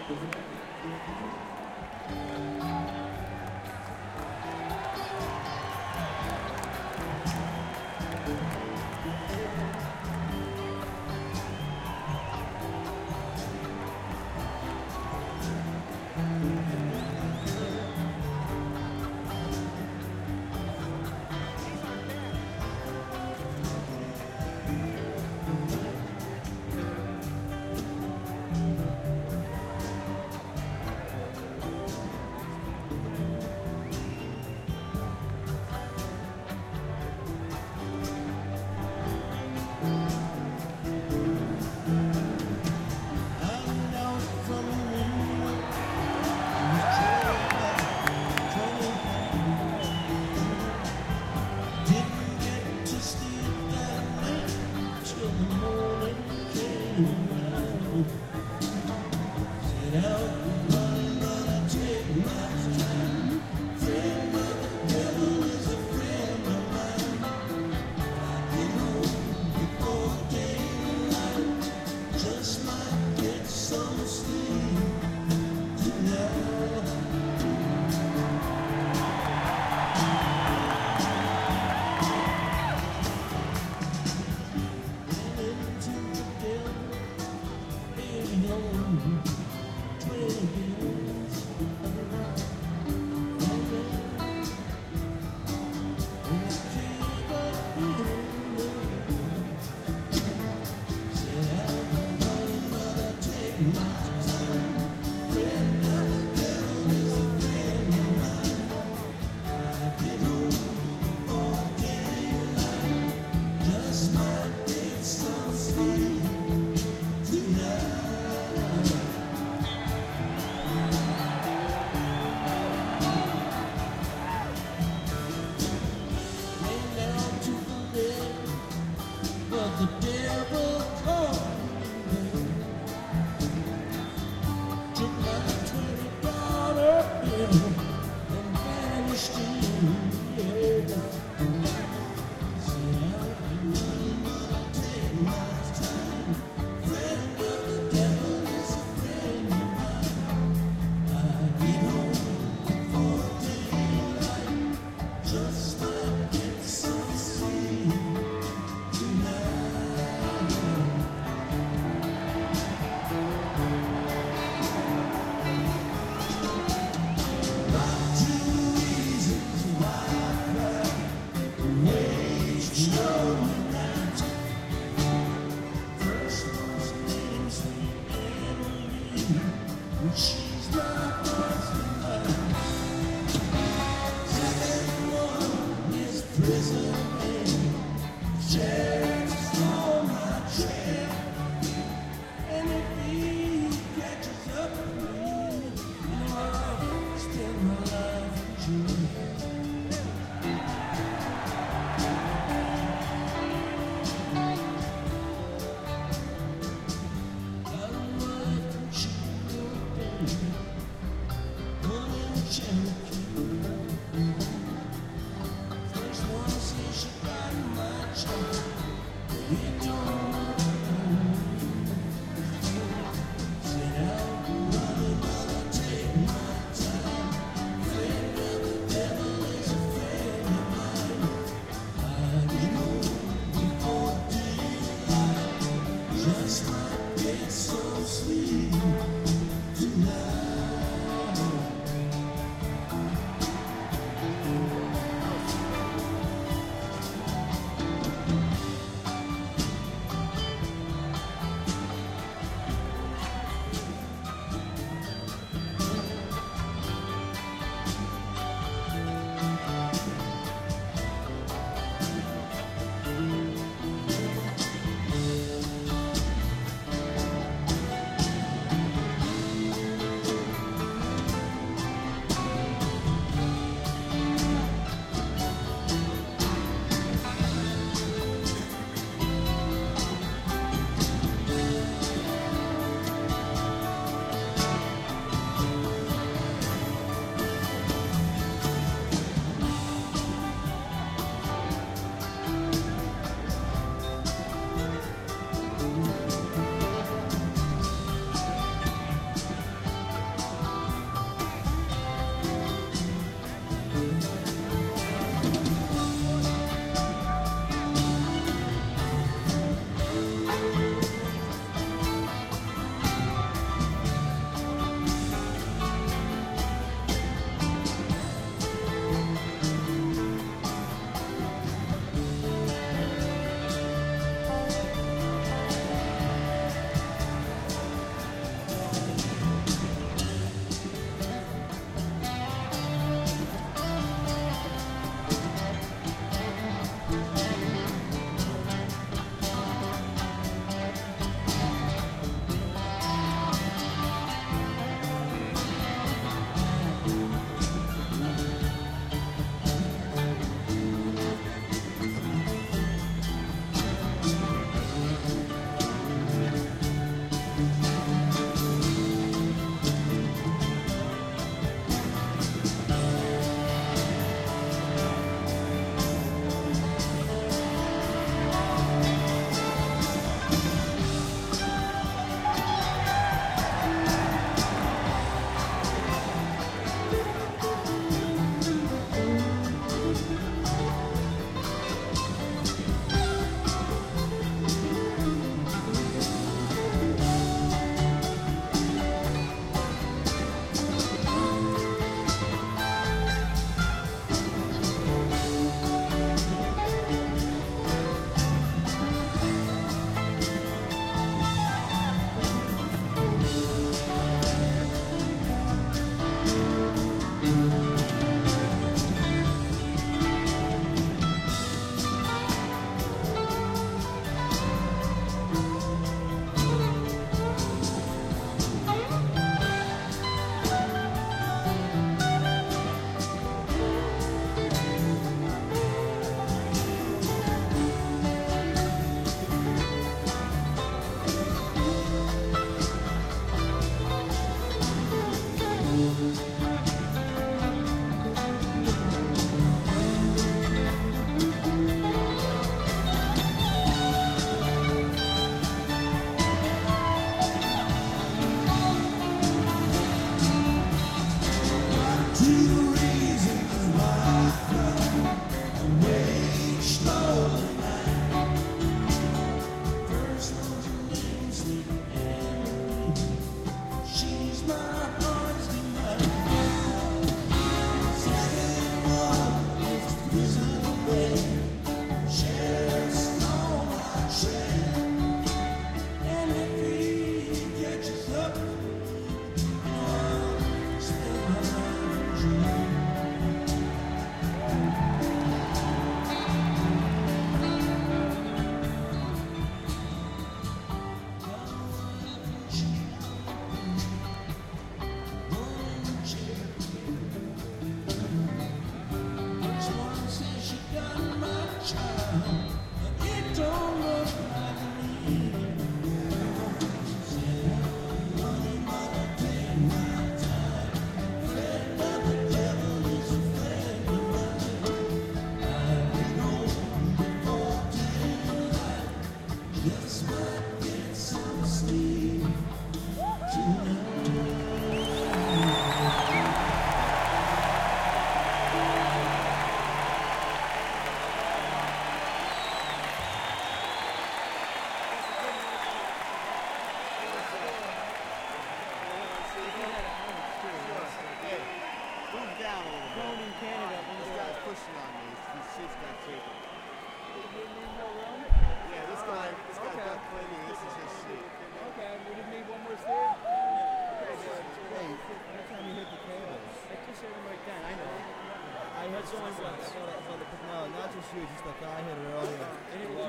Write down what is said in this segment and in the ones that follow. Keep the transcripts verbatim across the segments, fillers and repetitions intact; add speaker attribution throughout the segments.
Speaker 1: First one says she got my child.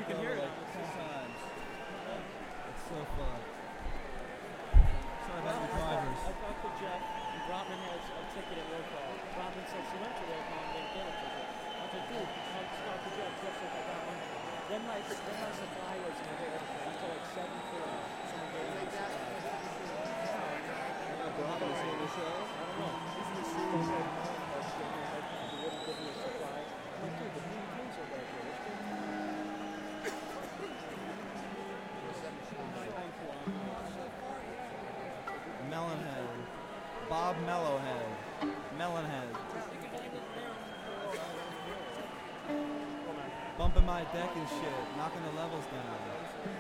Speaker 1: can hear it
Speaker 2: like
Speaker 1: on the
Speaker 2: two
Speaker 1: sound.
Speaker 2: times. It's so fun. Sorry about your
Speaker 1: I talked,
Speaker 2: drivers.
Speaker 1: I talked to Jeff, and Brotman has a ticket at roll call. Brotman said she went to roll call and didn't get a ticket. I was like, dude, I just talked to Jeff. Jeff's like, I got one. Then my, then my supply was never open until like seven forty. Someone gave me a supply.
Speaker 2: Yeah, Brotman is on the show.
Speaker 1: I don't know. Usually she was like, no, like, she like, you wouldn't give me a supply. I'm like, dude, the B and Ks are right here. Let's go.
Speaker 2: Melonhead. Bob Mellowhead. Melonhead. Bumping my deck and shit. Knocking the levels down.